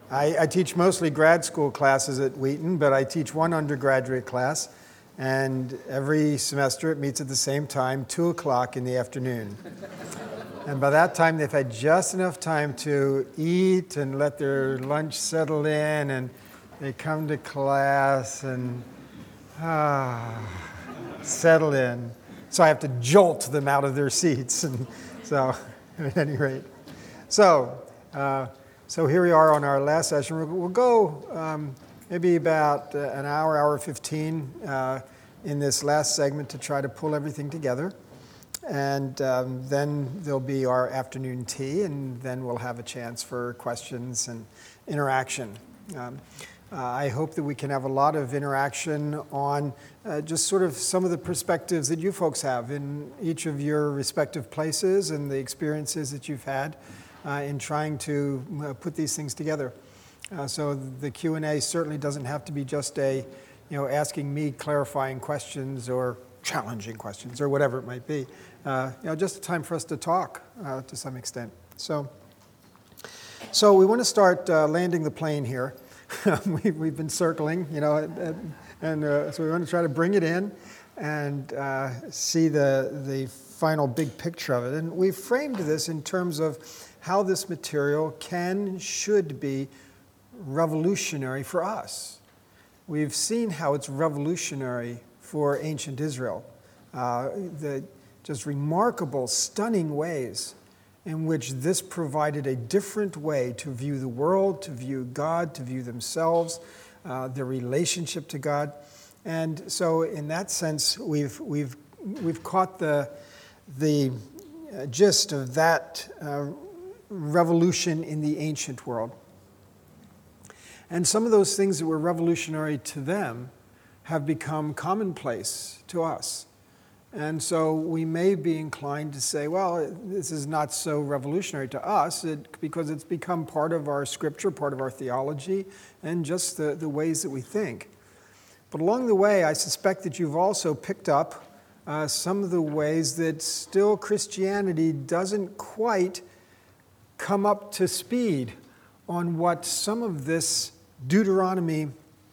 I teach mostly grad school classes at Wheaton, but I teach one undergraduate class, and every semester it meets at the same time, 2 o'clock in the afternoon. And by that time, they've had just enough time to eat and let their lunch settle in, and they come to class and settle in. So I have to jolt them out of their seats. And so, at any rate. So here we are on our last session. We'll go maybe about an hour 15 in this last segment to try to pull everything together. And then there'll be our afternoon tea, and then we'll have a chance for questions and interaction. I hope that we can have a lot of interaction on just sort of some of the perspectives that you folks have in each of your respective places and the experiences that you've had in trying to put these things together. So the Q&A certainly doesn't have to be just asking me clarifying questions or challenging questions or whatever it might be. Just a time for us to talk to some extent. So we want to start landing the plane here. We've been circling, and so we want to try to bring it in and see the final big picture of it. And we've framed this in terms of how this material should be revolutionary for us. We've seen how it's revolutionary for ancient Israel. The just remarkable, stunning ways in which this provided a different way to view the world, to view God, to view themselves, their relationship to God. And so in that sense, we've caught the gist of that revolution in the ancient world. And some of those things that were revolutionary to them have become commonplace to us. And so we may be inclined to say, well, this is not so revolutionary to us because it's become part of our scripture, part of our theology, and just the ways that we think. But along the way, I suspect that you've also picked up some of the ways that still Christianity doesn't quite come up to speed on what some of this Deuteronomy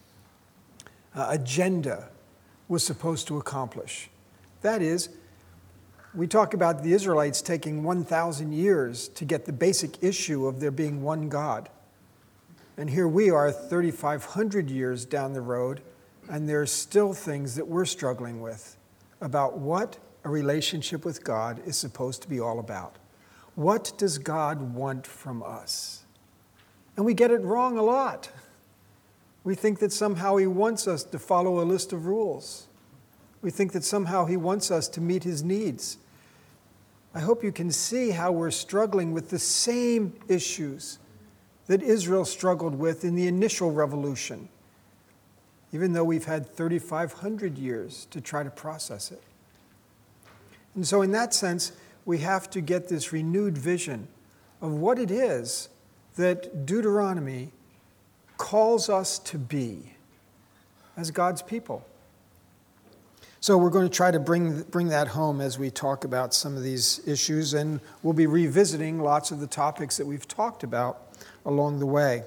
agenda was supposed to accomplish. That is, we talk about the Israelites taking 1,000 years to get the basic issue of there being one God. And here we are 3,500 years down the road, and there's still things that we're struggling with about what a relationship with God is supposed to be all about. What does God want from us? And we get it wrong a lot. We think that somehow He wants us to follow a list of rules. We think that somehow He wants us to meet His needs. I hope you can see how we're struggling with the same issues that Israel struggled with in the initial revolution, even though we've had 3,500 years to try to process it. And so in that sense, we have to get this renewed vision of what it is that Deuteronomy calls us to be as God's people. So we're going to try to bring that home as we talk about some of these issues, and we'll be revisiting lots of the topics that we've talked about along the way.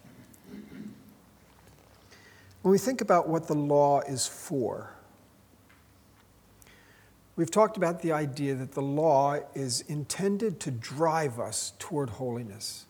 When we think about what the law is for, we've talked about the idea that the law is intended to drive us toward holiness,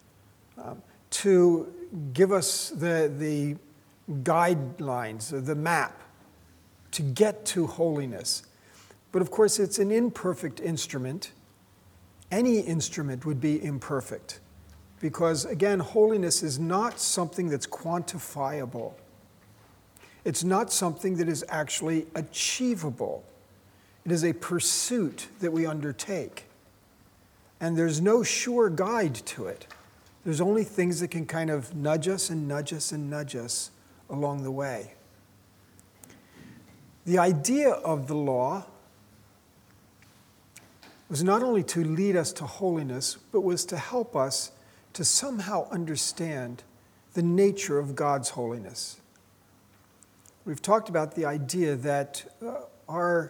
to give us the guidelines, the map, to get to holiness. But of course, it's an imperfect instrument. Any instrument would be imperfect because, again, holiness is not something that's quantifiable. It's not something that is actually achievable. It is a pursuit that we undertake. And there's no sure guide to it. There's only things that can kind of nudge us and nudge us and nudge us along the way. The idea of the law was not only to lead us to holiness, but was to help us to somehow understand the nature of God's holiness. We've talked about the idea that our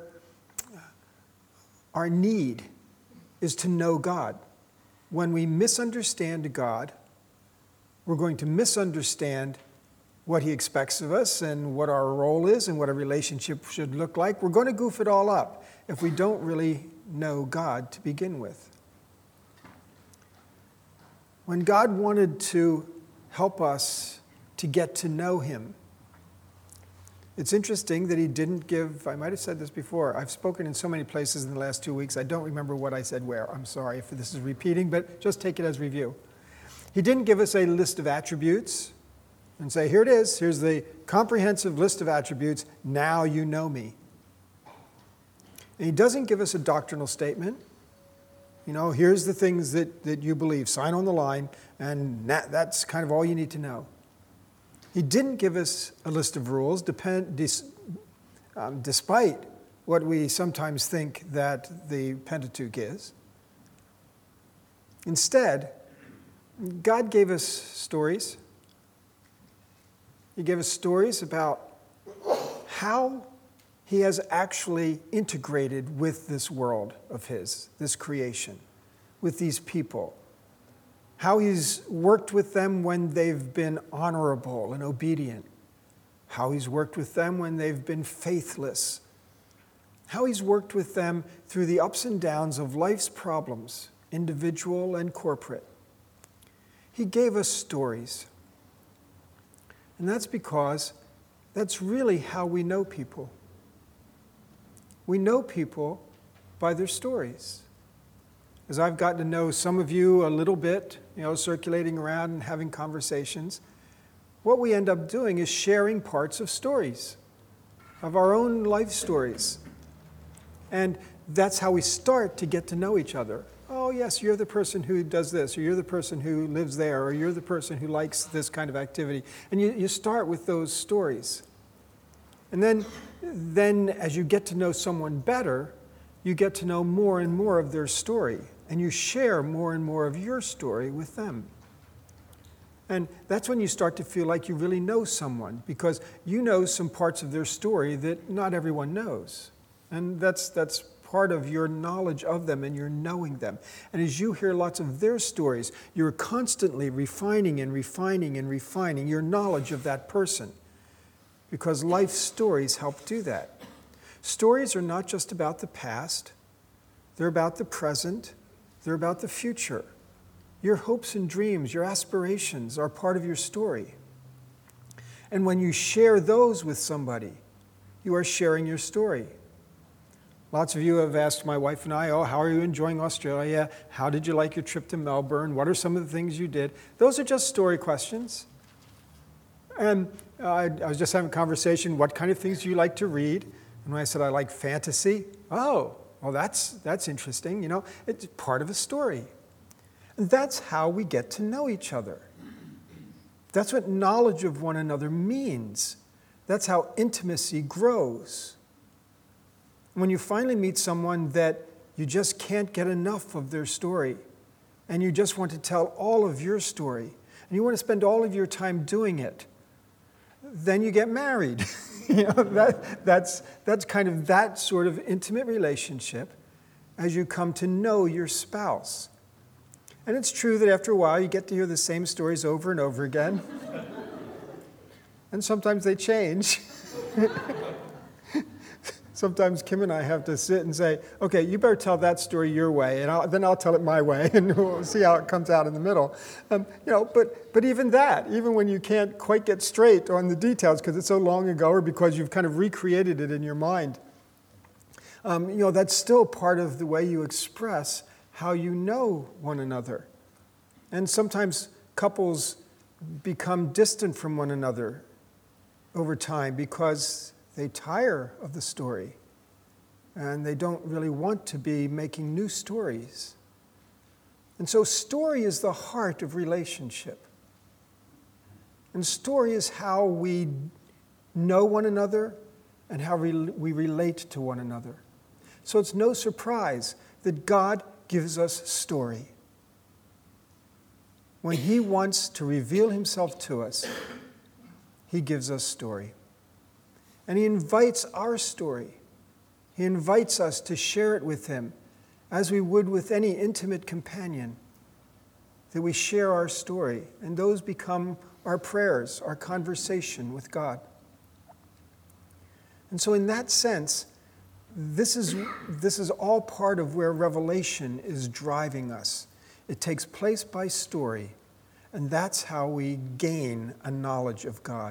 need is to know God. When we misunderstand God, We're going to misunderstand what he expects of us and what our role is and what a relationship should look like. We're going to goof it all up if we don't really know God to begin with. When God wanted to help us to get to know him, it's interesting that he didn't give, I might have said this before, I've spoken in so many places in the last 2 weeks, I don't remember what I said where. I'm sorry if this is repeating, but just take it as review. He didn't give us a list of attributes and say, here it is, here's the comprehensive list of attributes, now you know me. And he doesn't give us a doctrinal statement. You know, here's the things that you believe, sign on the line, and that's kind of all you need to know. He didn't give us a list of rules, despite what we sometimes think that the Pentateuch is. Instead, God gave us stories. He gave us stories about how he has actually integrated with this world of his, this creation, with these people. How he's worked with them when they've been honorable and obedient. How he's worked with them when they've been faithless. How he's worked with them through the ups and downs of life's problems, individual and corporate. He gave us stories. And that's because that's really how we know people. We know people by their stories. As I've gotten to know some of you a little bit, circulating around and having conversations, what we end up doing is sharing parts of stories, of our own life stories. And that's how we start to get to know each other. Oh, yes, you're the person who does this, or you're the person who lives there, or you're the person who likes this kind of activity. And you start with those stories. And then as you get to know someone better, you get to know more and more of their story. And you share more and more of your story with them. And that's when you start to feel like you really know someone, because you know some parts of their story that not everyone knows. And that's part of your knowledge of them and your knowing them. And as you hear lots of their stories, you're constantly refining and refining and refining your knowledge of that person, because life stories help do that. Stories are not just about the past. They're about the present. They're about the future. Your hopes and dreams, your aspirations are part of your story. And when you share those with somebody, you are sharing your story. Lots of you have asked my wife and I, how are you enjoying Australia? How did you like your trip to Melbourne? What are some of the things you did? Those are just story questions. And I was just having a conversation, what kind of things do you like to read? And when I said I like fantasy, well, that's interesting. It's part of a story. And that's how we get to know each other. That's what knowledge of one another means. That's how intimacy grows. When you finally meet someone that you just can't get enough of their story, and you just want to tell all of your story, and you want to spend all of your time doing it, then you get married. That's kind of that sort of intimate relationship as you come to know your spouse. And it's true that after a while you get to hear the same stories over and over again. And sometimes they change. Sometimes Kim and I have to sit and say, okay, you better tell that story your way, and then I'll tell it my way, and we'll see how it comes out in the middle. But even that, even when you can't quite get straight on the details because it's so long ago or because you've kind of recreated it in your mind, that's still part of the way you express how you know one another. And sometimes couples become distant from one another over time because they tire of the story, and they don't really want to be making new stories. And so story is the heart of relationship. And story is how we know one another and how we relate to one another. So it's no surprise that God gives us story. When he wants to reveal himself to us, he gives us story. And he invites our story. He invites us to share it with him as we would with any intimate companion. that we share our story, and those become our prayers, our conversation with God. And so in that sense, this is all part of where Revelation is driving us. It takes place by story, and that's how we gain a knowledge of God.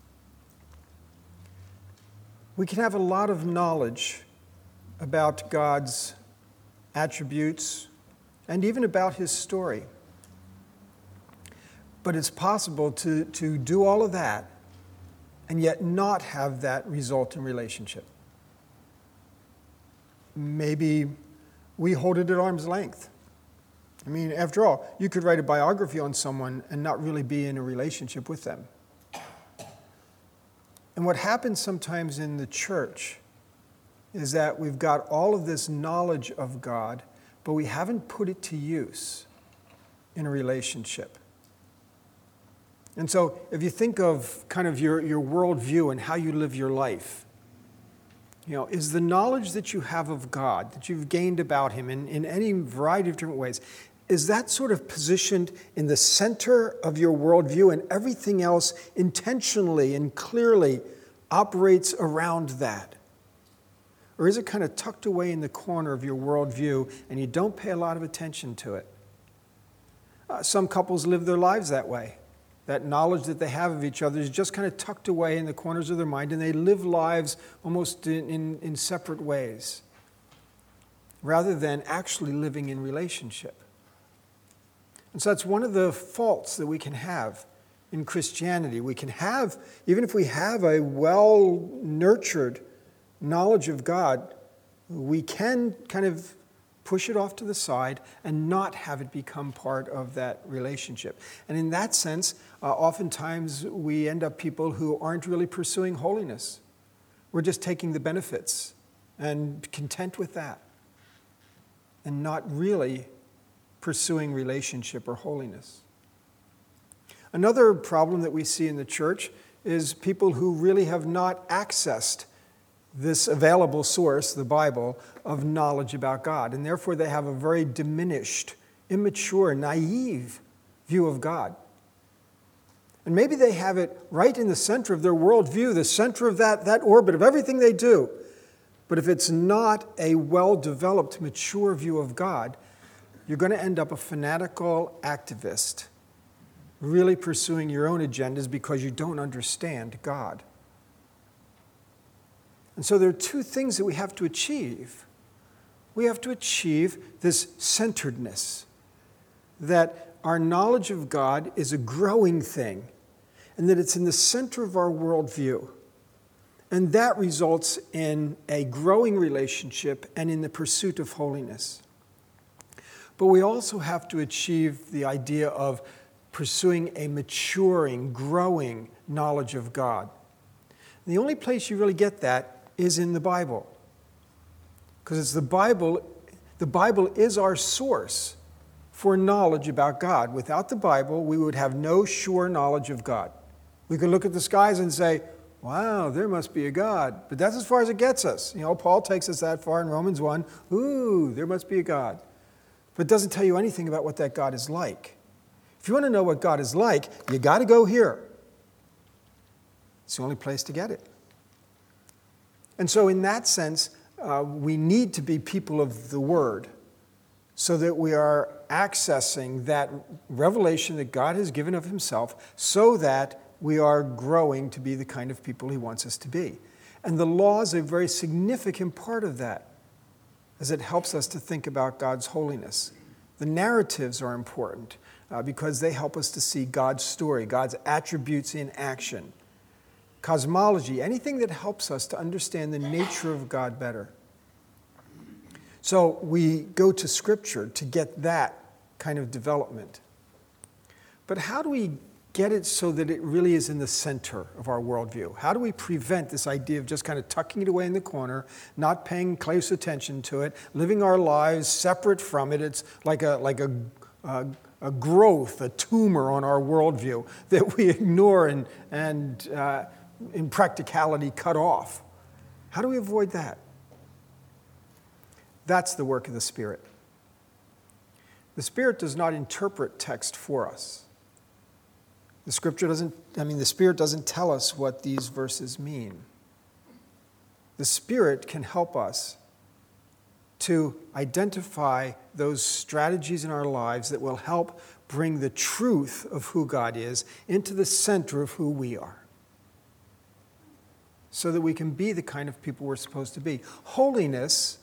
We can have a lot of knowledge about God's attributes and even about his story. But it's possible to do all of that and yet not have that result in relationship. Maybe we hold it at arm's length. I mean, after all, you could write a biography on someone and not really be in a relationship with them. And what happens sometimes in the church is that we've got all of this knowledge of God, but we haven't put it to use in a relationship. And so if you think of kind of your worldview and how you live your life, is the knowledge that you have of God, that you've gained about him in any variety of different ways, is that sort of positioned in the center of your worldview and everything else intentionally and clearly operates around that? Or is it kind of tucked away in the corner of your worldview and you don't pay a lot of attention to it? Some couples live their lives that way. That knowledge that they have of each other is just kind of tucked away in the corners of their mind, and they live lives almost in separate ways, rather than actually living in relationship. And so that's one of the faults that we can have in Christianity. We can have, even if we have a well-nurtured knowledge of God, we can kind of push it off to the side and not have it become part of that relationship. And in that sense, oftentimes we end up people who aren't really pursuing holiness. We're just taking the benefits and content with that and not really pursuing relationship or holiness. Another problem that we see in the church is people who really have not accessed this available source, the Bible, of knowledge about God. And therefore they have a very diminished, immature, naive view of God. And maybe they have it right in the center of their worldview, the center of that orbit of everything they do. But if it's not a well-developed, mature view of God, you're going to end up a fanatical activist, really pursuing your own agendas because you don't understand God. And so there are two things that we have to achieve. We have to achieve this centeredness, that our knowledge of God is a growing thing, and that it's in the center of our worldview. And that results in a growing relationship and in the pursuit of holiness. But we also have to achieve the idea of pursuing a maturing, growing knowledge of God. And the only place you really get that is in the Bible. Because it's the Bible is our source for knowledge about God. Without the Bible, we would have no sure knowledge of God. We could look at the skies and say, wow, there must be a God. But that's as far as it gets us. Paul takes us that far in Romans 1. Ooh, there must be a God. But it doesn't tell you anything about what that God is like. If you want to know what God is like, you got to go here. It's the only place to get it. And so in that sense, we need to be people of the Word so that we are accessing that revelation that God has given of himself so that we are growing to be the kind of people he wants us to be. And the law is a very significant part of that, as it helps us to think about God's holiness. The narratives are important because they help us to see God's story, God's attributes in action. Cosmology, anything that helps us to understand the nature of God better. So we go to Scripture to get that kind of development. But how do we get it so that it really is in the center of our worldview? How do we prevent this idea of just kind of tucking it away in the corner, not paying close attention to it, living our lives separate from it? It's like a growth, a tumor on our worldview that we ignore and in practicality cut off. How do we avoid that? That's the work of the Spirit. The Spirit does not interpret text for us. The Spirit doesn't tell us what these verses mean. The Spirit can help us to identify those strategies in our lives that will help bring the truth of who God is into the center of who we are, so that we can be the kind of people we're supposed to be. Holiness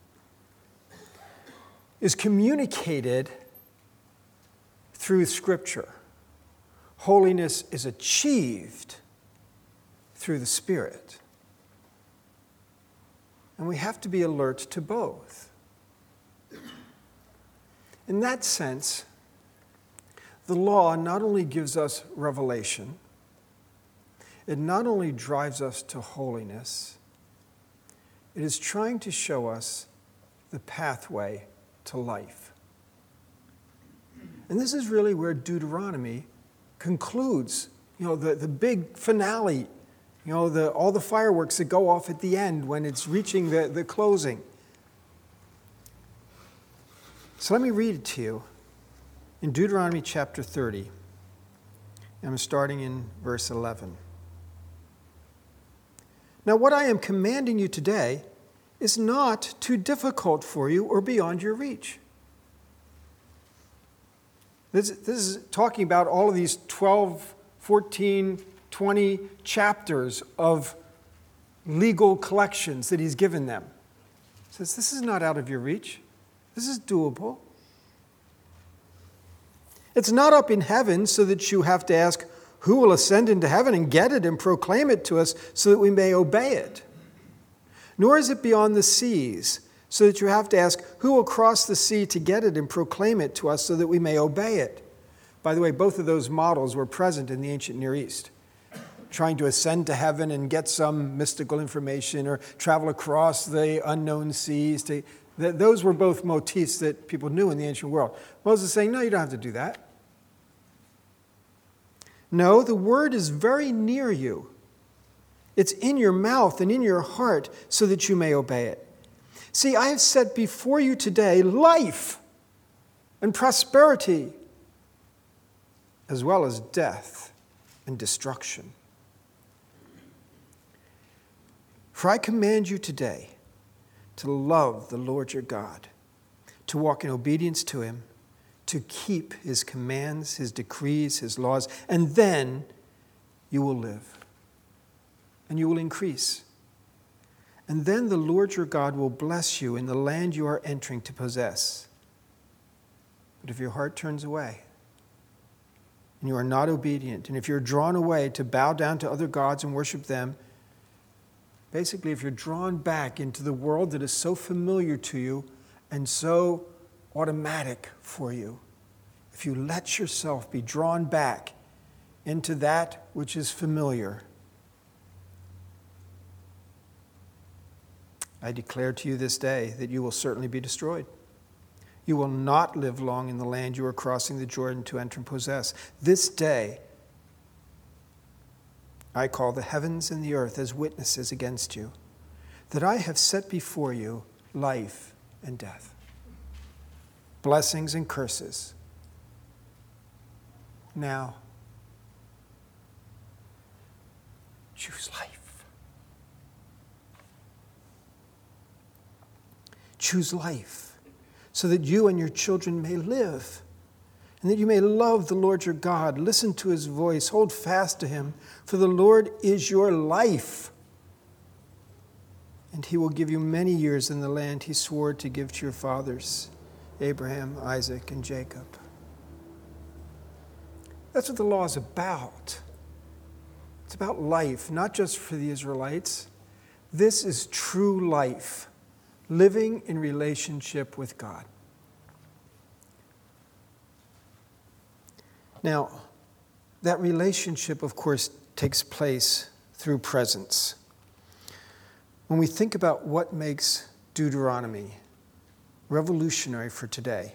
is communicated through Scripture. Holiness is achieved through the Spirit. And we have to be alert to both. In that sense, the law not only gives us revelation, it not only drives us to holiness, it is trying to show us the pathway to life. And this is really where Deuteronomy concludes, the big finale, all the fireworks that go off at the end when it's reaching the closing. So let me read it to you in Deuteronomy chapter 30. I'm starting in verse 11. Now, what I am commanding you today is not too difficult for you or beyond your reach. This is talking about all of these 12, 14, 20 chapters of legal collections that he's given them. He says, this is not out of your reach. This is doable. It's not up in heaven so that you have to ask, who will ascend into heaven and get it and proclaim it to us so that we may obey it? Nor is it beyond the seas, so that you have to ask, who will cross the sea to get it and proclaim it to us so that we may obey it? By the way, both of those models were present in the ancient Near East. Trying to ascend to heaven and get some mystical information or travel across the unknown seas. Those were both motifs that people knew in the ancient world. Moses is saying, no, you don't have to do that. No, the word is very near you. It's in your mouth and in your heart so that you may obey it. See, I have set before you today life and prosperity, as well as death and destruction. For I command you today to love the Lord your God, to walk in obedience to him, to keep his commands, his decrees, his laws, and then you will live and you will increase. And then the Lord your God will bless you in the land you are entering to possess. But if your heart turns away and you are not obedient, and if you're drawn away to bow down to other gods and worship them, basically if you're drawn back into the world that is so familiar to you and so automatic for you, if you let yourself be drawn back into that which is familiar, I declare to you this day that you will certainly be destroyed. You will not live long in the land you are crossing the Jordan to enter and possess. This day, I call the heavens and the earth as witnesses against you, that I have set before you life and death, blessings and curses. Now, choose life. Choose life so that you and your children may live and that you may love the Lord your God. Listen to his voice. Hold fast to him, for the Lord is your life. And he will give you many years in the land he swore to give to your fathers, Abraham, Isaac, and Jacob. That's what the law is about. It's about life, not just for the Israelites. This is true life, living in relationship with God. Now, that relationship, of course, takes place through presence. When we think about what makes Deuteronomy revolutionary for today,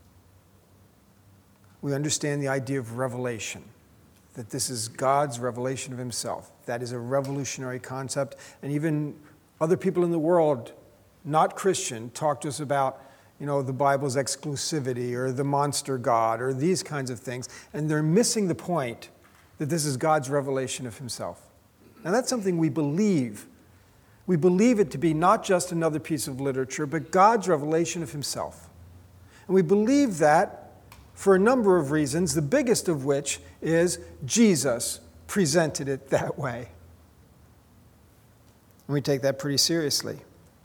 we understand the idea of revelation, that this is God's revelation of himself. That is a revolutionary concept, and even other people in the world, not Christian, talk to us about, the Bible's exclusivity or the monster God or these kinds of things, and they're missing the point that this is God's revelation of himself. Now that's something we believe. We believe it to be not just another piece of literature, but God's revelation of himself. And we believe that for a number of reasons, the biggest of which is Jesus presented it that way. And we take that pretty seriously.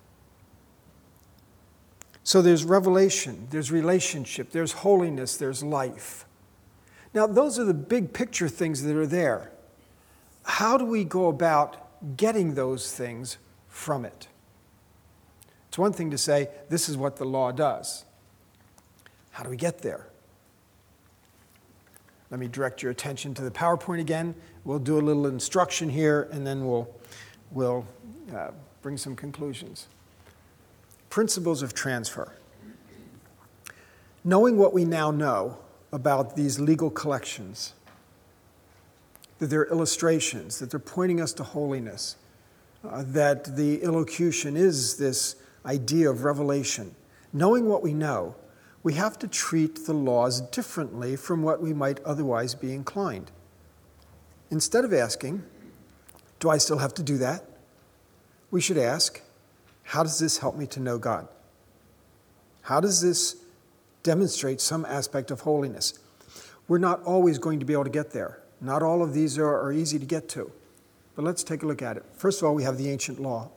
So there's revelation, there's relationship, there's holiness, there's life. Now, those are the big picture things that are there. How do we go about getting those things from it? It's one thing to say, this is what the law does. How do we get there? Let me direct your attention to the PowerPoint again. We'll do a little instruction here, and then we'll bring some conclusions. Principles of transfer. Knowing what we now know about these legal collections, that they're illustrations, that they're pointing us to holiness, that the elocution is this idea of revelation. Knowing what we know, we have to treat the laws differently from what we might otherwise be inclined. Instead of asking, do I still have to do that? We should ask, how does this help me to know God? How does this demonstrate some aspect of holiness? We're not always going to be able to get there. Not all of these are easy to get to. But let's take a look at it. First of all, we have the ancient law.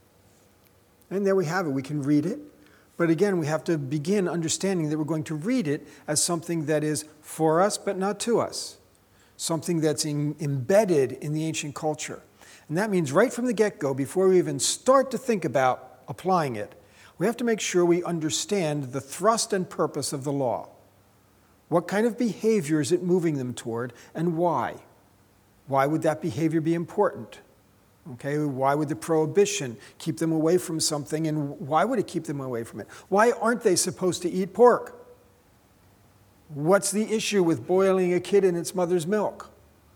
And there we have it. We can read it. But again, we have to begin understanding that we're going to read it as something that is for us, but not to us. Something that's embedded in the ancient culture. And that means right from the get-go, before we even start to think about applying it, we have to make sure we understand the thrust and purpose of the law. What kind of behavior is it moving them toward, and why? Why would that behavior be important? Okay, why would the prohibition keep them away from something, and why would it keep them away from it? Why aren't they supposed to eat pork? What's the issue with boiling a kid in its mother's milk?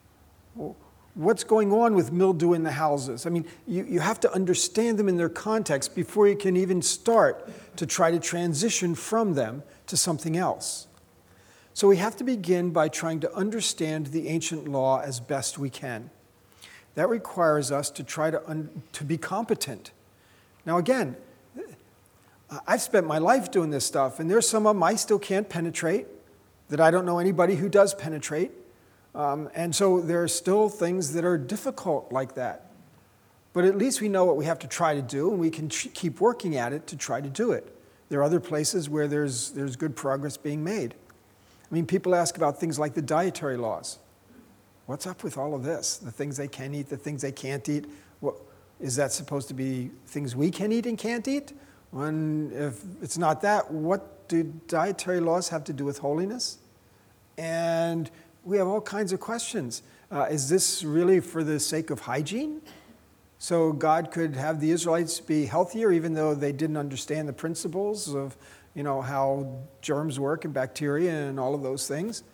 What's going on with mildew in the houses? I mean, you have to understand them in their context before you can even start to try to transition from them to something else. So we have to begin by trying to understand the ancient law as best we can. That requires us to try to be competent. Now again, I've spent my life doing this stuff, and there's some of them I still can't penetrate, that I don't know anybody who does penetrate. And so there are still things that are difficult like that. But at least we know what we have to try to do, and we can keep working at it to try to do it. There are other places where there's good progress being made. I mean, people ask about things like the dietary laws. What's up with all of this? The things they can eat, the things they can't eat. Is that supposed to be things we can eat and can't eat? If it's not that, what do dietary laws have to do with holiness? And we have all kinds of questions. Is this really for the sake of hygiene? So God could have the Israelites be healthier even though they didn't understand the principles of, how germs work and bacteria and all of those things?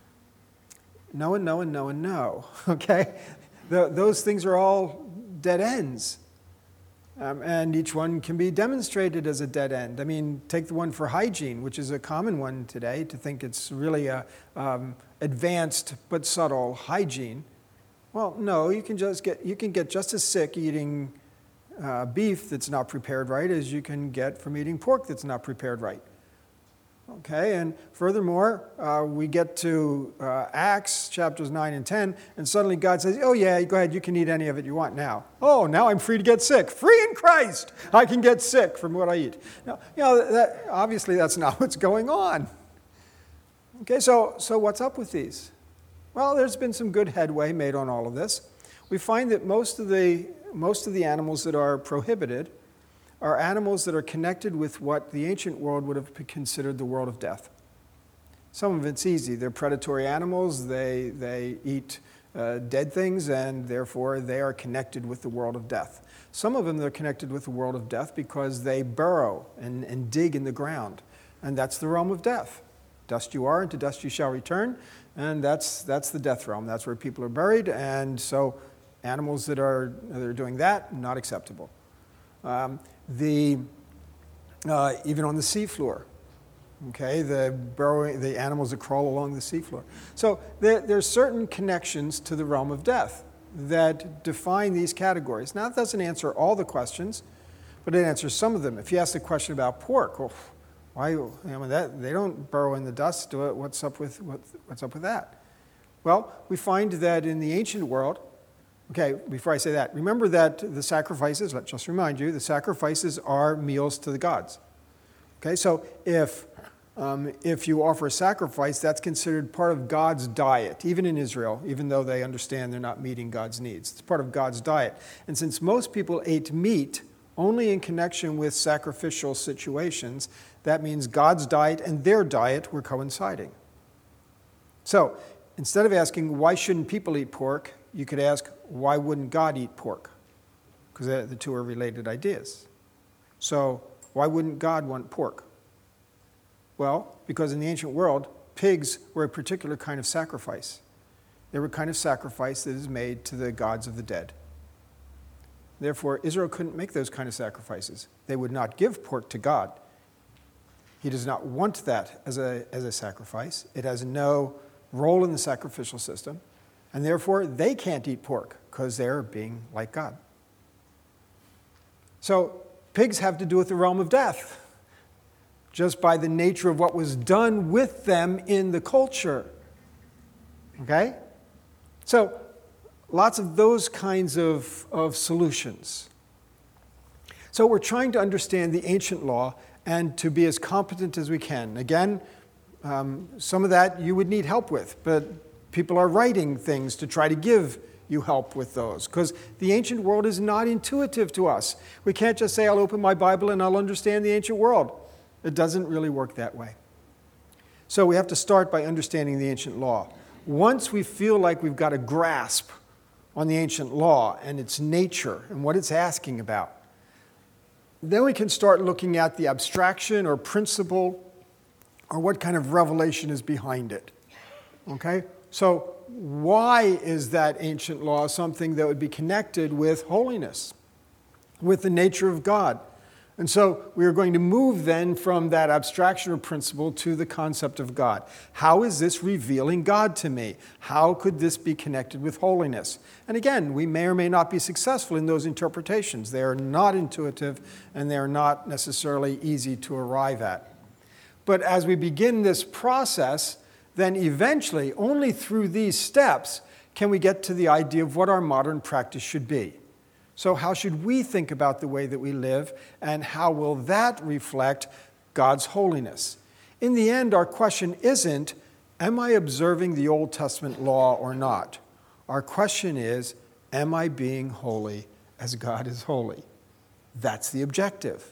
No and no and no and no, okay? Those things are all dead ends. And each one can be demonstrated as a dead end. I mean, take the one for hygiene, which is a common one today, to think it's really a advanced but subtle hygiene. Well, no, you can get just as sick eating beef that's not prepared right as you can get from eating pork that's not prepared right. Okay, and furthermore, we get to Acts chapters 9 and 10, and suddenly God says, oh yeah, go ahead, you can eat any of it you want now. Oh, now I'm free to get sick. Free in Christ! I can get sick from what I eat. Now, obviously that's not what's going on. Okay, so what's up with these? Well, there's been some good headway made on all of this. We find that most of the animals that are prohibited are animals that are connected with what the ancient world would have considered the world of death. Some of it's easy. They're predatory animals. They eat dead things, and therefore they are connected with the world of death. Some of them, they're connected with the world of death because they burrow and dig in the ground, and that's the realm of death. Dust you are, and to dust you shall return, and that's the death realm. That's where people are buried, and so animals that are doing that, not acceptable. The even on the seafloor. Okay, the animals that crawl along the seafloor. So there's certain connections to the realm of death that define these categories. Now, it doesn't answer all the questions, but it answers some of them. If you ask the question about pork, well, why? They don't burrow in the dust. What's up with that? Well, we find that in the ancient world. Okay, before I say that, remember that the sacrifices. Let's just remind you, the sacrifices are meals to the gods. Okay, so if you offer a sacrifice, that's considered part of God's diet, even in Israel, even though they understand they're not meeting God's needs. It's part of God's diet. And since most people ate meat only in connection with sacrificial situations, that means God's diet and their diet were coinciding. So instead of asking, why shouldn't people eat pork, you could ask, why wouldn't God eat pork? Because the two are related ideas. So why wouldn't God want pork? Well, because in the ancient world, pigs were a particular kind of sacrifice. They were a kind of sacrifice that is made to the gods of the dead. Therefore, Israel couldn't make those kind of sacrifices. They would not give pork to God. He does not want that as a sacrifice. It has no role in the sacrificial system. And therefore, they can't eat pork because they're being like God. So pigs have to do with the realm of death, just by the nature of what was done with them in the culture. Okay? So, lots of those kinds of solutions. So we're trying to understand the ancient law and to be as competent as we can. Again, some of that you would need help with, but people are writing things to try to give you help with those, because the ancient world is not intuitive to us. We can't just say, I'll open my Bible and I'll understand the ancient world. It doesn't really work that way. So we have to start by understanding the ancient law. Once we feel like we've got a grasp on the ancient law and its nature and what it's asking about, then we can start looking at the abstraction or principle or what kind of revelation is behind it. Okay? So why is that ancient law something that would be connected with holiness, with the nature of God? And so we are going to move then from that abstraction or principle to the concept of God. How is this revealing God to me? How could this be connected with holiness? And again, we may or may not be successful in those interpretations. They are not intuitive and they are not necessarily easy to arrive at. But as we begin this process, then eventually, only through these steps, can we get to the idea of what our modern practice should be. So how should we think about the way that we live, and how will that reflect God's holiness? In the end, our question isn't, am I observing the Old Testament law or not? Our question is, am I being holy as God is holy? That's the objective.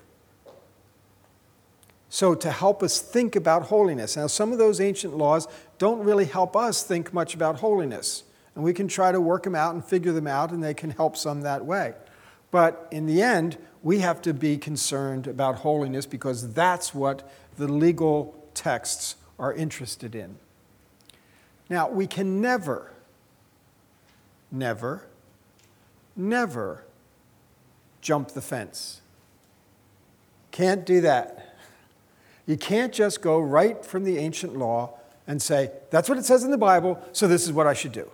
So to help us think about holiness. Now, some of those ancient laws don't really help us think much about holiness. And we can try to work them out and figure them out, and they can help some that way. But in the end, we have to be concerned about holiness because that's what the legal texts are interested in. Now, we can never jump the fence. Can't do that. You can't just go right from the ancient law and say, that's what it says in the Bible, so this is what I should do.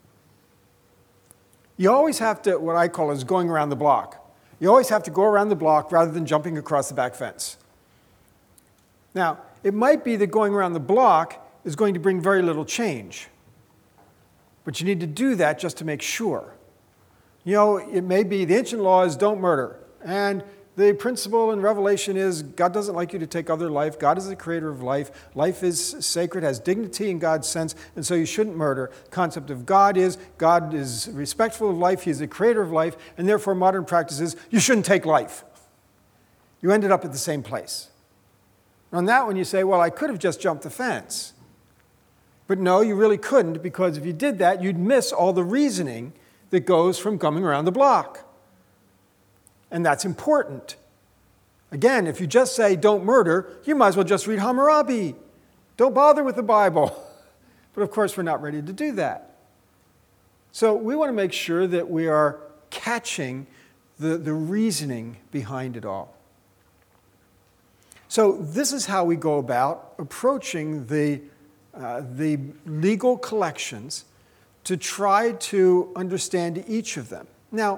You always have to, what I call is going around the block. You always have to go around the block rather than jumping across the back fence. Now, it might be that going around the block is going to bring very little change. But you need to do that just to make sure. You know, it may be the ancient law is don't murder. And the principle in Revelation is God doesn't like you to take other life. God is the creator of life. Life is sacred, has dignity in God's sense, and so you shouldn't murder. The concept of God is respectful of life. He is the creator of life, and therefore modern practice is you shouldn't take life. You ended up at the same place. On that one you say, well, I could have just jumped the fence. But no, you really couldn't, because if you did that, you'd miss all the reasoning that goes from coming around the block. And that's important. Again, if you just say don't murder, you might as well just read Hammurabi. Don't bother with the Bible. But of course, we're not ready to do that. So we want to make sure that we are catching the reasoning behind it all. So this is how we go about approaching the legal collections to try to understand each of them. Now,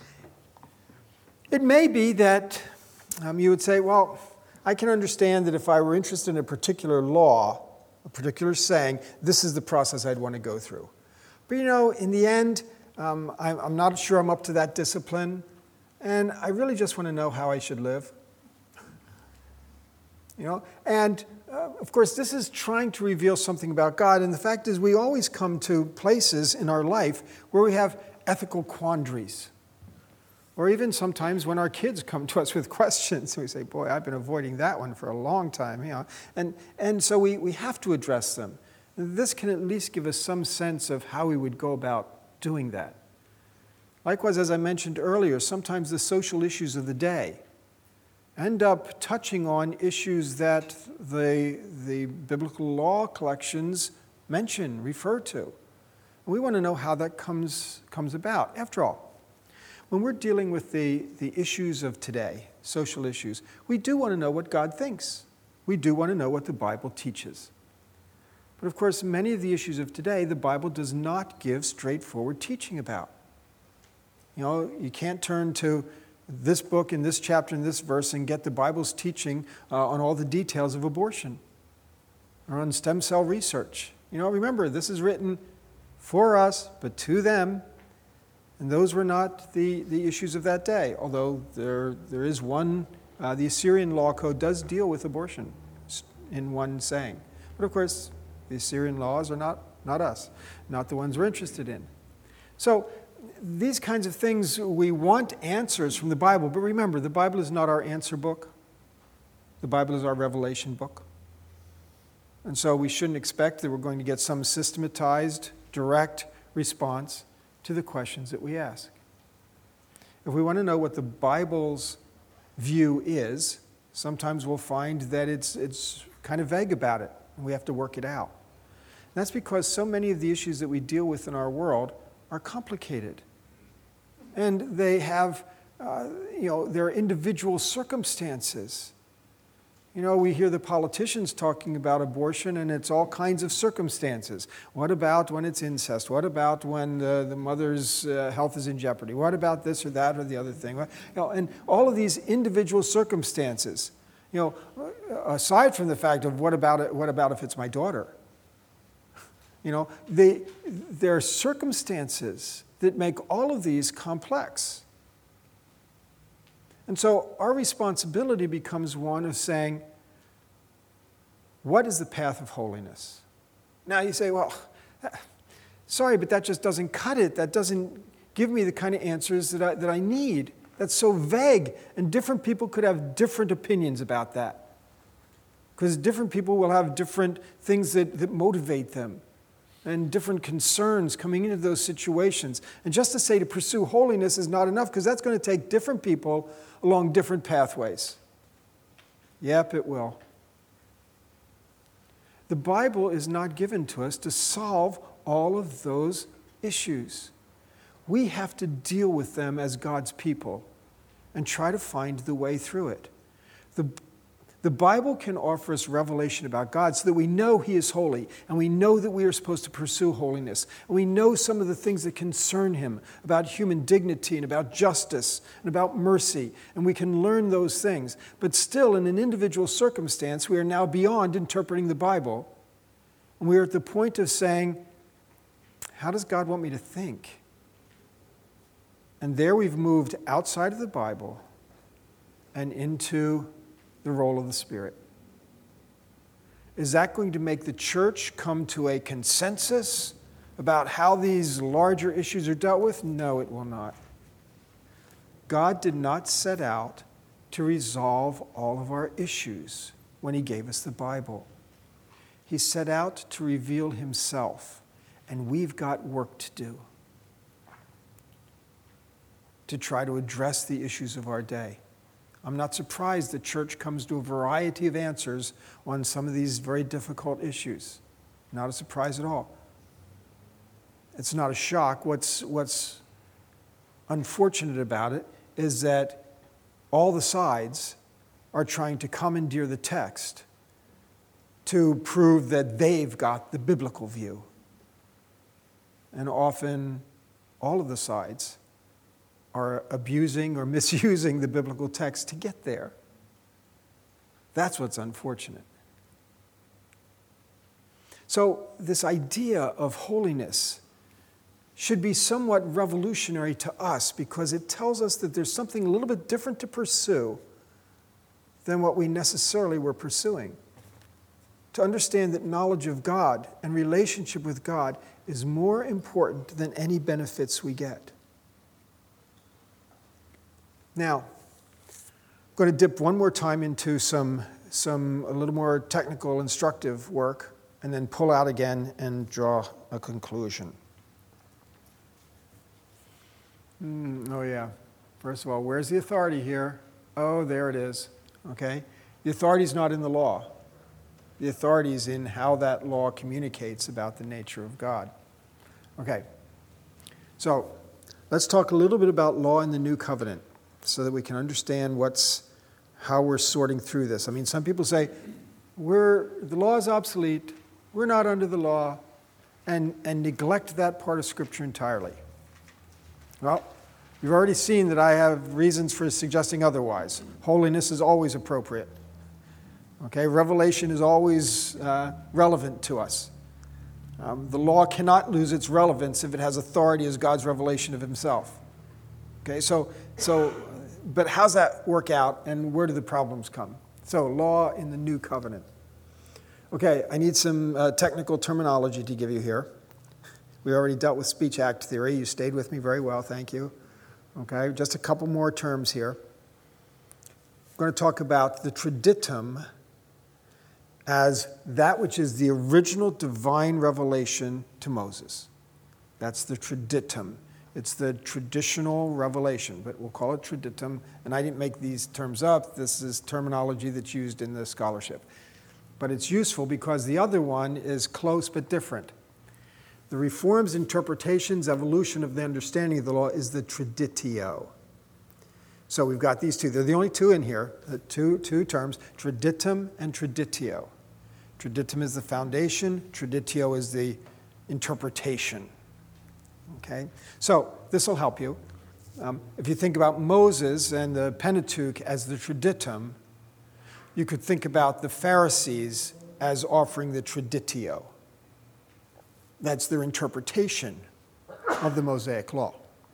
it may be that you would say, well, I can understand that if I were interested in a particular law, a particular saying, this is the process I'd want to go through. But in the end, I'm not sure I'm up to that discipline, and I really just want to know how I should live. And of course, this is trying to reveal something about God, and the fact is we always come to places in our life where we have ethical quandaries. Or even sometimes when our kids come to us with questions, we say, boy, I've been avoiding that one for a long time. And so we have to address them. This can at least give us some sense of how we would go about doing that. Likewise, as I mentioned earlier, sometimes the social issues of the day end up touching on issues that the biblical law collections mention, refer to. And we want to know how that comes about. After all, when we're dealing with the issues of today, social issues, we do want to know what God thinks. We do want to know what the Bible teaches. But of course, many of the issues of today, the Bible does not give straightforward teaching about. You can't turn to this book in this chapter in this verse and get the Bible's teaching on all the details of abortion or on stem cell research. Remember, this is written for us, but to them. And those were not the issues of that day, although there is one, the Assyrian law code does deal with abortion in one saying. But of course, the Assyrian laws are not us, not the ones we're interested in. So these kinds of things, we want answers from the Bible, but remember, the Bible is not our answer book. The Bible is our revelation book. And so we shouldn't expect that we're going to get some systematized, direct response to the questions that we ask. If we want to know what the Bible's view is, sometimes we'll find that it's kind of vague about it, and we have to work it out. And that's because so many of the issues that we deal with in our world are complicated. And they have, their individual circumstances. We hear the politicians talking about abortion, and it's all kinds of circumstances. What about when it's incest? What about when the mother's health is in jeopardy? What about this or that or the other thing? And all of these individual circumstances, aside from the fact of what about if it's my daughter? There are circumstances that make all of these complex. And so our responsibility becomes one of saying, what is the path of holiness? Now you say, well, sorry, but that just doesn't cut it. That doesn't give me the kind of answers that I need. That's so vague. And different people could have different opinions about that. Because different people will have different things that motivate them and different concerns coming into those situations. And just to say to pursue holiness is not enough, because that's going to take different people along different pathways. Yep, it will. The Bible is not given to us to solve all of those issues. We have to deal with them as God's people and try to find the way through it. The Bible can offer us revelation about God so that we know He is holy, and we know that we are supposed to pursue holiness, and we know some of the things that concern Him about human dignity and about justice and about mercy, and we can learn those things. But still, in an individual circumstance, we are now beyond interpreting the Bible, and we are at the point of saying, how does God want me to think? And there we've moved outside of the Bible and into the role of the Spirit. Is that going to make the church come to a consensus about how these larger issues are dealt with? No, it will not. God did not set out to resolve all of our issues when He gave us the Bible. He set out to reveal Himself, and we've got work to do to try to address the issues of our day. I'm not surprised the church comes to a variety of answers on some of these very difficult issues. Not a surprise at all. It's not a shock. What's unfortunate about it is that all the sides are trying to commandeer the text to prove that they've got the biblical view. And often, all of the sides are abusing or misusing the biblical text to get there. That's what's unfortunate. So, this idea of holiness should be somewhat revolutionary to us because it tells us that there's something a little bit different to pursue than what we necessarily were pursuing. To understand that knowledge of God and relationship with God is more important than any benefits we get. Now, I'm going to dip one more time into some a little more technical, instructive work, and then pull out again and draw a conclusion. Oh yeah. First of all, where's the authority here? Oh, there it is. Okay. The authority is not in the law. The authority is in how that law communicates about the nature of God. Okay. So let's talk a little bit about law in the New Covenant so that we can understand how we're sorting through this. I mean, some people say, the law is obsolete, we're not under the law, and neglect that part of Scripture entirely. Well, you've already seen that I have reasons for suggesting otherwise. Holiness is always appropriate. Okay, revelation is always relevant to us. The law cannot lose its relevance if it has authority as God's revelation of himself. Okay, but how's that work out and where do the problems come? So, law in the New Covenant. Okay, I need some technical terminology to give you here. We already dealt with speech act theory. You stayed with me very well, thank you. Okay, just a couple more terms here. I'm going to talk about the traditum as that which is the original divine revelation to Moses. That's the traditum. It's the traditional revelation, but we'll call it traditum. And I didn't make these terms up. This is terminology that's used in the scholarship. But it's useful because the other one is close but different. The Reform's interpretations, evolution of the understanding of the law is the traditio. So we've got these two. They're the only two in here, the two terms, traditum and traditio. Traditum is the foundation, traditio is the interpretation. Okay? So this will help you. If you think about Moses and the Pentateuch as the traditum, you could think about the Pharisees as offering the traditio. That's their interpretation of the Mosaic law.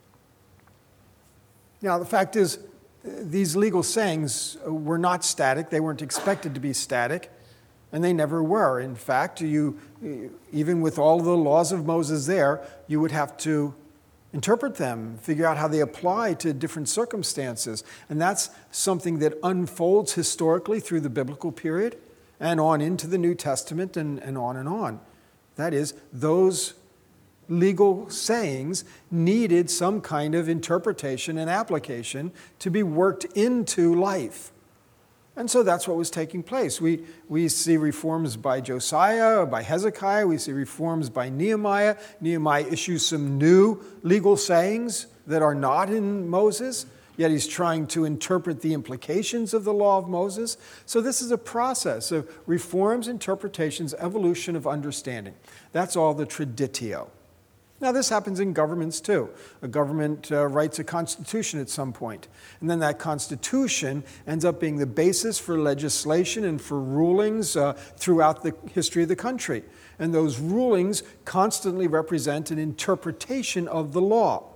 Now, the fact is, these legal sayings were not static. They weren't expected to be static, and they never were. In fact, even with all the laws of Moses there, you would have to interpret them, figure out how they apply to different circumstances. And that's something that unfolds historically through the biblical period and on into the New Testament and on and on. That is, those legal sayings needed some kind of interpretation and application to be worked into life. And so that's what was taking place. We see reforms by Josiah or by Hezekiah. We see reforms by Nehemiah. Nehemiah issues some new legal sayings that are not in Moses, yet he's trying to interpret the implications of the law of Moses. So this is a process of reforms, interpretations, evolution of understanding. That's all the traditio. Now, this happens in governments, too. A government writes a constitution at some point, and then that constitution ends up being the basis for legislation and for rulings throughout the history of the country. And those rulings constantly represent an interpretation of the law.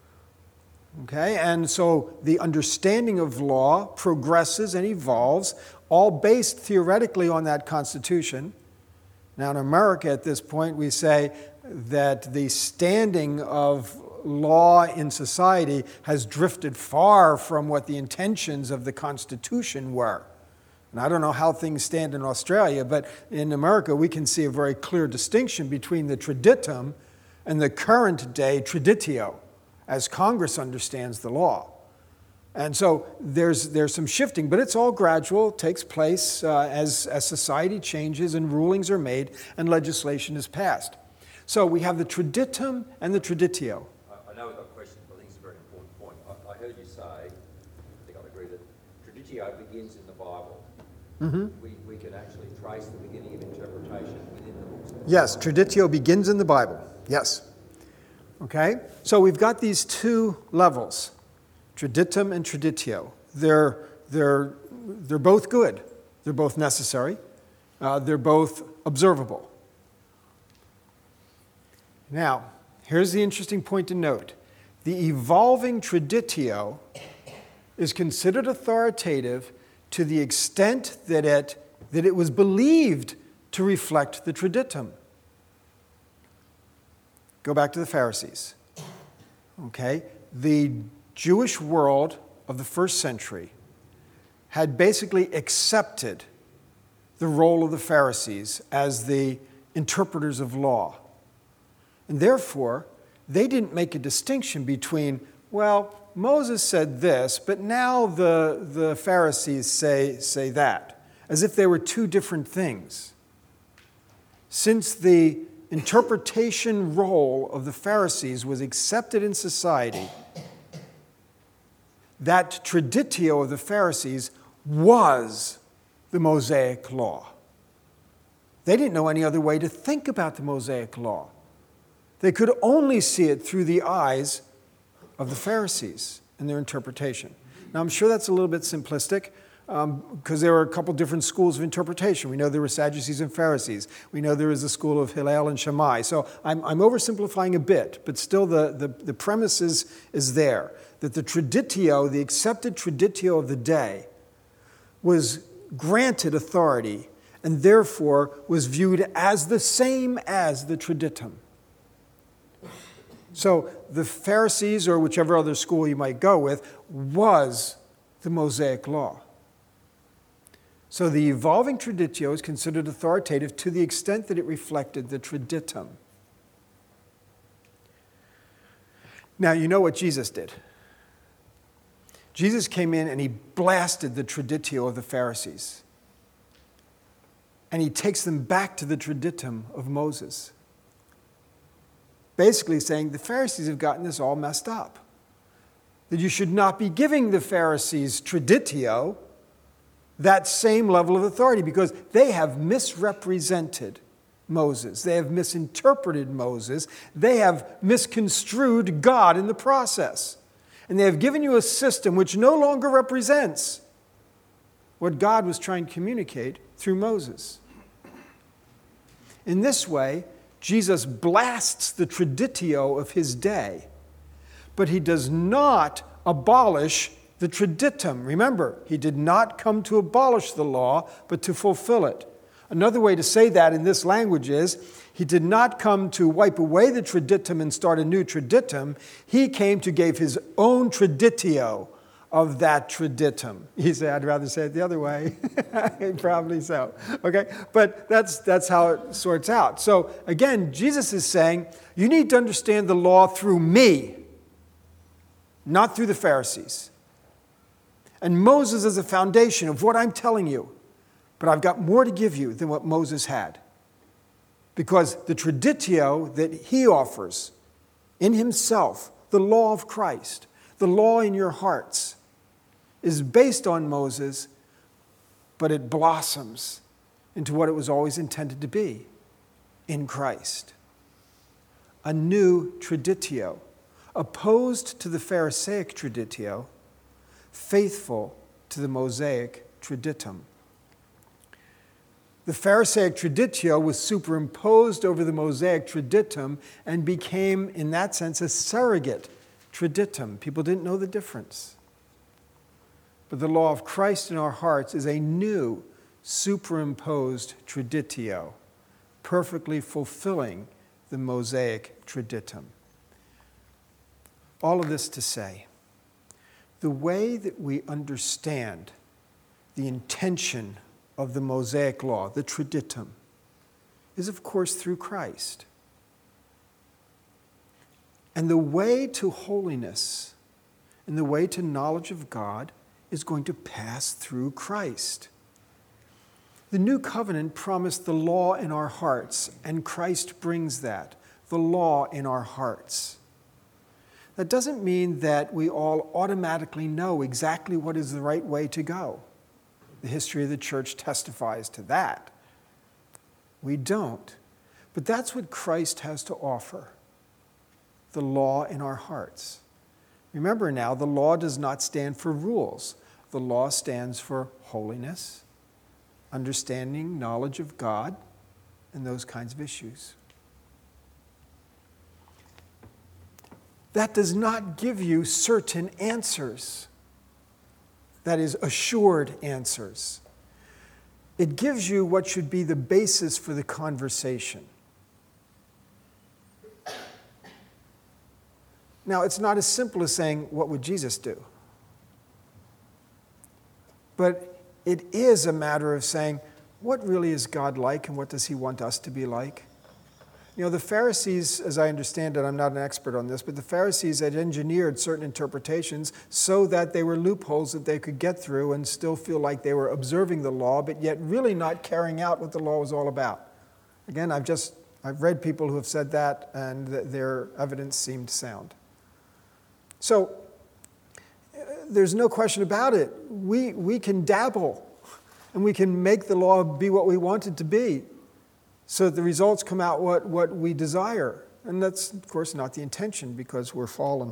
Okay, and so the understanding of law progresses and evolves, all based theoretically on that Constitution. Now, in America at this point, we say that the standing of law in society has drifted far from what the intentions of the Constitution were. And I don't know how things stand in Australia, but in America, we can see a very clear distinction between the traditum and the current day traditio, as Congress understands the law. And so there's some shifting, but it's all gradual, takes place as society changes and rulings are made and legislation is passed. So we have the traditum and the traditio. I know we've got questions, but I think it's a very important point. I heard you say, I think I'd agree, that traditio begins in the Bible. We can actually trace the beginning of interpretation within the books. Yes, traditio begins in the Bible. Yes. Okay? So we've got these two levels, traditum and traditio. They're both good. They're both necessary. They're both observable. Now, here's the interesting point to note. The evolving traditio is considered authoritative to the extent that it was believed to reflect the traditum. Go back to the Pharisees. Okay? The Jewish world of the first century had basically accepted the role of the Pharisees as the interpreters of law. And therefore, they didn't make a distinction between, well, Moses said this, but now the Pharisees say that, as if they were two different things. Since the interpretation role of the Pharisees was accepted in society, that traditio of the Pharisees was the Mosaic law. They didn't know any other way to think about the Mosaic law. They could only see it through the eyes of the Pharisees and their interpretation. Now, I'm sure that's a little bit simplistic because there were a couple different schools of interpretation. We know there were Sadducees and Pharisees. We know there was a school of Hillel and Shammai. So I'm oversimplifying a bit, but still the premise is there, that the traditio, the accepted traditio of the day, was granted authority and therefore was viewed as the same as the traditum. So the Pharisees, or whichever other school you might go with, was the Mosaic law. So the evolving traditio is considered authoritative to the extent that it reflected the traditum. Now, you know what Jesus did. Jesus came in and he blasted the traditio of the Pharisees. And he takes them back to the traditum of Moses. Basically saying the Pharisees have gotten this all messed up. That you should not be giving the Pharisees traditio that same level of authority because they have misrepresented Moses. They have misinterpreted Moses. They have misconstrued God in the process. And they have given you a system which no longer represents what God was trying to communicate through Moses. In this way, Jesus blasts the traditio of his day, but he does not abolish the traditum. Remember, he did not come to abolish the law, but to fulfill it. Another way to say that in this language is, he did not come to wipe away the traditum and start a new traditum. He came to give his own traditio of that traditum. You say, I'd rather say it the other way. Probably so. Okay? But that's how it sorts out. So again, Jesus is saying, you need to understand the law through me, not through the Pharisees. And Moses is the foundation of what I'm telling you. But I've got more to give you than what Moses had. Because the traditio that he offers in himself, the law of Christ, the law in your hearts, is based on Moses, but it blossoms into what it was always intended to be, in Christ. A new traditio, opposed to the Pharisaic traditio, faithful to the Mosaic traditum. The Pharisaic traditio was superimposed over the Mosaic traditum and became, in that sense, a surrogate traditum. People didn't know the difference. But the law of Christ in our hearts is a new superimposed traditio, perfectly fulfilling the Mosaic traditum. All of this to say, the way that we understand the intention of the Mosaic law, the traditum, is of course through Christ. And the way to holiness and the way to knowledge of God is going to pass through Christ. The new covenant promised the law in our hearts, and Christ brings that, the law in our hearts. That doesn't mean that we all automatically know exactly what is the right way to go. The history of the church testifies to that. We don't. But that's what Christ has to offer, the law in our hearts. Remember now, the law does not stand for rules. The law stands for holiness, understanding, knowledge of God, and those kinds of issues. That does not give you certain answers. That is, assured answers. It gives you what should be the basis for the conversation. Now, it's not as simple as saying, what would Jesus do? But it is a matter of saying, what really is God like and what does he want us to be like? You know, the Pharisees, as I understand it, I'm not an expert on this, but the Pharisees had engineered certain interpretations so that they were loopholes that they could get through and still feel like they were observing the law, but yet really not carrying out what the law was all about. Again, I've read people who have said that, and their evidence seemed sound. So, there's no question about it. We can dabble, and we can make the law be what we want it to be, so that the results come out what we desire. And that's, of course, not the intention, because we're fallen.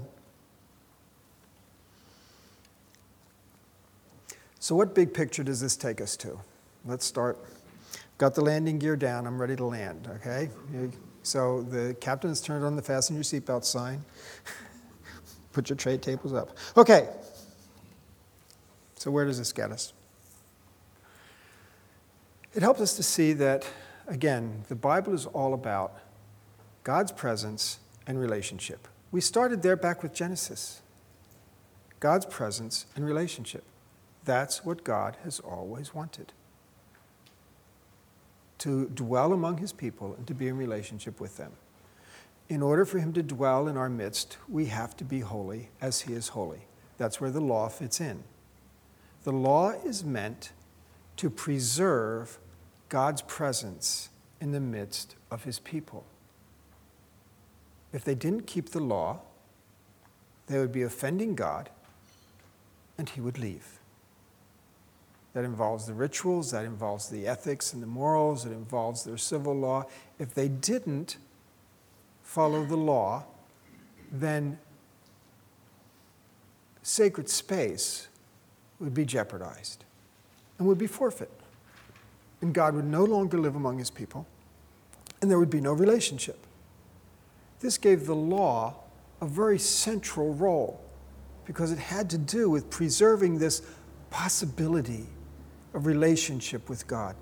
So what big picture does this take us to? Let's start. Got the landing gear down. I'm ready to land, okay? So the captain has turned on the fasten your seatbelt sign. Put your tray tables up. Okay. So where does this get us? It helps us to see that, again, the Bible is all about God's presence and relationship. We started there back with Genesis. God's presence and relationship. That's what God has always wanted. To dwell among his people and to be in relationship with them. In order for him to dwell in our midst, we have to be holy as he is holy. That's where the law fits in. The law is meant to preserve God's presence in the midst of his people. If they didn't keep the law, they would be offending God, and he would leave. That involves the rituals, that involves the ethics and the morals, it involves their civil law. If they didn't follow the law, then sacred space would be jeopardized and would be forfeit. And God would no longer live among his people, and there would be no relationship. This gave the law a very central role because it had to do with preserving this possibility of relationship with God.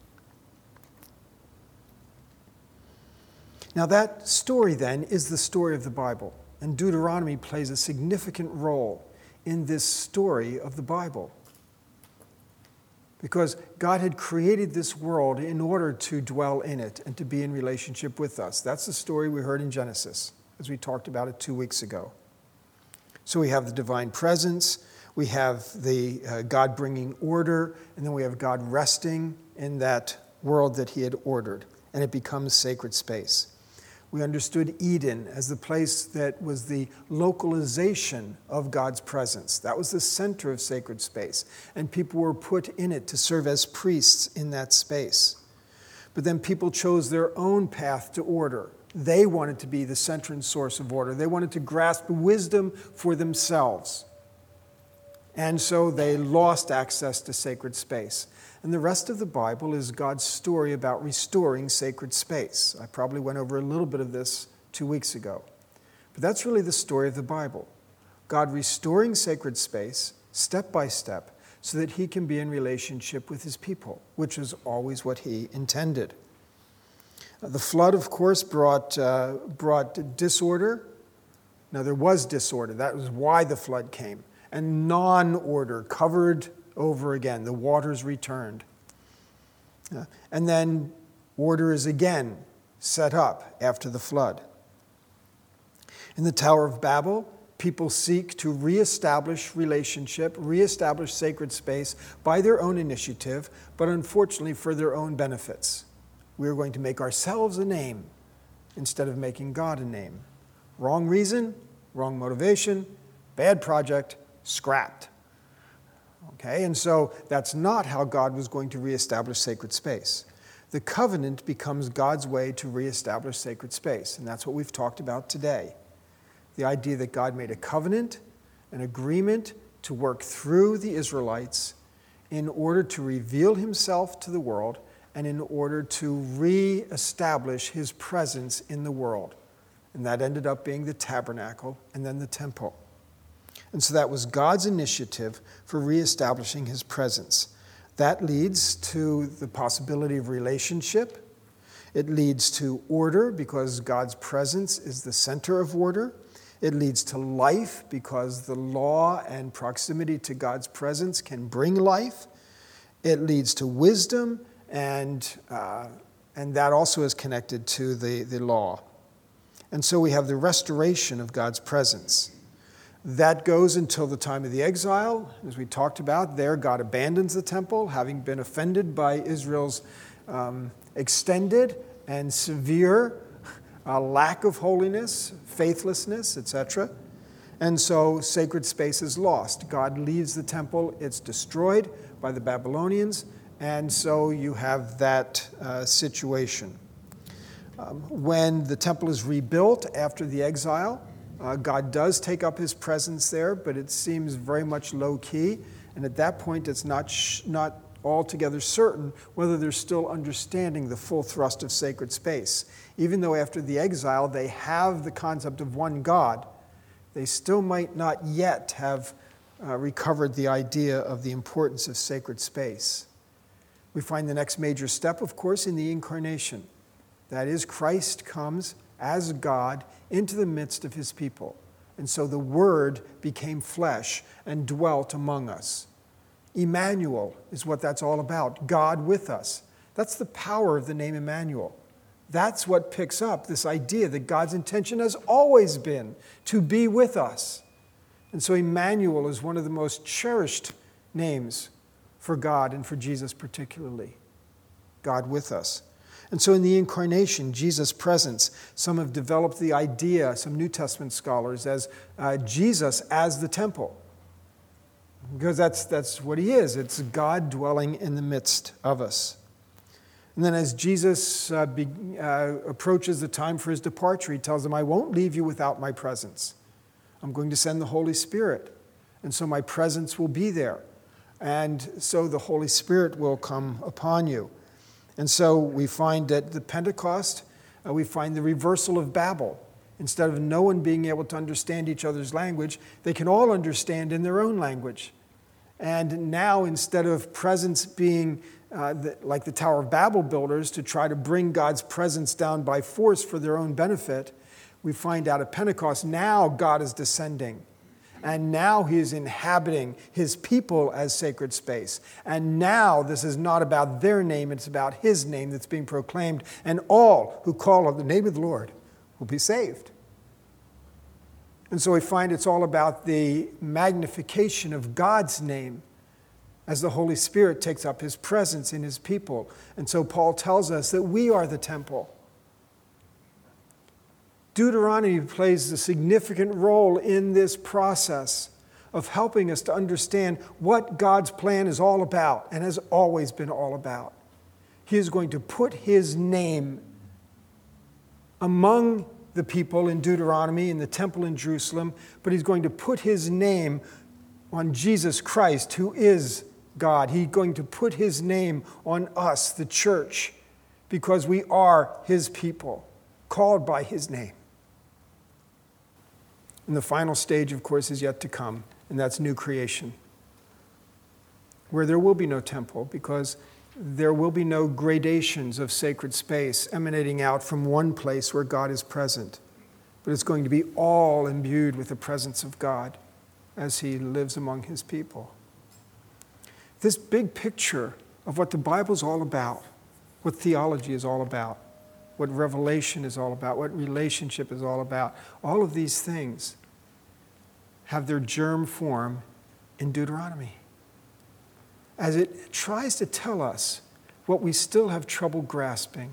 Now that story then is the story of the Bible, and Deuteronomy plays a significant role in this story of the Bible. Because God had created this world in order to dwell in it and to be in relationship with us. That's the story we heard in Genesis, as we talked about it 2 weeks ago. So we have the divine presence, we have the God bringing order, and then we have God resting in that world that he had ordered, and it becomes sacred space. We understood Eden as the place that was the localization of God's presence. That was the center of sacred space, and people were put in it to serve as priests in that space. But then people chose their own path to order. They wanted to be the center and source of order. They wanted to grasp wisdom for themselves. And so they lost access to sacred space. And the rest of the Bible is God's story about restoring sacred space. I probably went over a little bit of this 2 weeks ago. But that's really the story of the Bible. God restoring sacred space, step by step, so that he can be in relationship with his people, which is always what he intended. The flood, of course, brought disorder. Now, there was disorder. That was why the flood came. And non-order covered over again. The waters returned. And then order is again set up after the flood. In the Tower of Babel, people seek to reestablish relationship, reestablish sacred space by their own initiative, but unfortunately for their own benefits. We are going to make ourselves a name instead of making God a name. Wrong reason, wrong motivation, bad project, scrapped. Okay, and so that's not how God was going to reestablish sacred space. The covenant becomes God's way to reestablish sacred space, and that's what we've talked about today. The idea that God made a covenant, an agreement to work through the Israelites in order to reveal himself to the world and in order to reestablish his presence in the world. And that ended up being the tabernacle and then the temple. And so that was God's initiative for reestablishing his presence. That leads to the possibility of relationship. It leads to order because God's presence is the center of order. It leads to life because the law and proximity to God's presence can bring life. It leads to wisdom, and that also is connected to the law. And so we have the restoration of God's presence. That goes until the time of the exile. As we talked about, there God abandons the temple, having been offended by Israel's extended and severe lack of holiness, faithlessness, etc. And so sacred space is lost. God leaves the temple, it's destroyed by the Babylonians, and so you have that situation. When the temple is rebuilt after the exile, God does take up his presence there, but it seems very much low-key, and at that point it's not altogether certain whether they're still understanding the full thrust of sacred space. Even though after the exile they have the concept of one God, they still might not yet have recovered the idea of the importance of sacred space. We find the next major step, of course, in the incarnation. That is, Christ comes as God into the midst of his people. And so the Word became flesh and dwelt among us. Emmanuel is what that's all about, God with us. That's the power of the name Emmanuel. That's what picks up this idea that God's intention has always been to be with us. And so Emmanuel is one of the most cherished names for God and for Jesus particularly. God with us. And so in the incarnation, Jesus' presence, some have developed the idea, some New Testament scholars, as Jesus as the temple. Because that's what he is. It's God dwelling in the midst of us. And then as Jesus approaches the time for his departure, he tells them, I won't leave you without my presence. I'm going to send the Holy Spirit. And so my presence will be there. And so the Holy Spirit will come upon you. And so we find at the Pentecost, we find the reversal of Babel. Instead of no one being able to understand each other's language, they can all understand in their own language. And now, instead of presence being like the Tower of Babel builders to try to bring God's presence down by force for their own benefit, we find out at Pentecost, now God is descending. And now he is inhabiting his people as sacred space. And now this is not about their name, it's about his name that's being proclaimed. And all who call on the name of the Lord will be saved. And so we find it's all about the magnification of God's name as the Holy Spirit takes up his presence in his people. And so Paul tells us that we are the temple. Deuteronomy plays a significant role in this process of helping us to understand what God's plan is all about and has always been all about. He is going to put his name among the people in Deuteronomy, in the temple in Jerusalem, but he's going to put his name on Jesus Christ, who is God. He's going to put his name on us, the church, because we are his people, called by his name. And the final stage, of course, is yet to come, and that's new creation, where there will be no temple because there will be no gradations of sacred space emanating out from one place where God is present, but it's going to be all imbued with the presence of God as he lives among his people. This big picture of what the Bible's all about, what theology is all about, what revelation is all about, what relationship is all about, all of these things have their germ form in Deuteronomy, as it tries to tell us what we still have trouble grasping,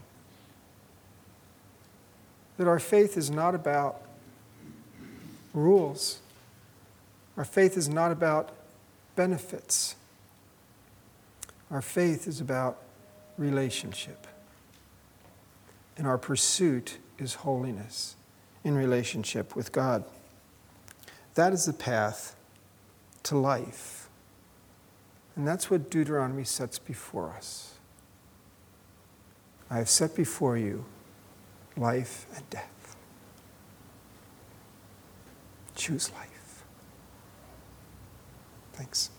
that our faith is not about rules. Our faith is not about benefits. Our faith is about relationship. And our pursuit is holiness in relationship with God. That is the path to life. And that's what Deuteronomy sets before us. I have set before you life and death. Choose life. Thanks.